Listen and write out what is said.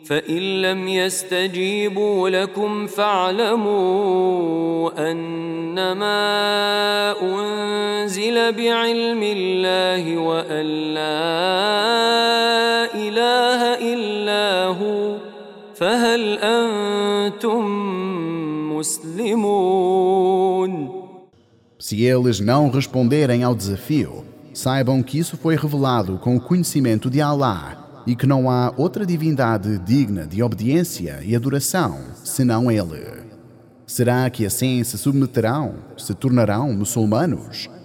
فإن لم يستجيبوا لكم فاعلموا أنما أنزل بعلم الله وأن لا إله إلا هو فهل أنتم مسلمون. Se eles não responderem ao desafio, saibam que isso foi revelado com o conhecimento de Allah e que não há outra divindade digna de obediência e adoração senão Ele. Será que assim se submeterão, se tornarão muçulmanos?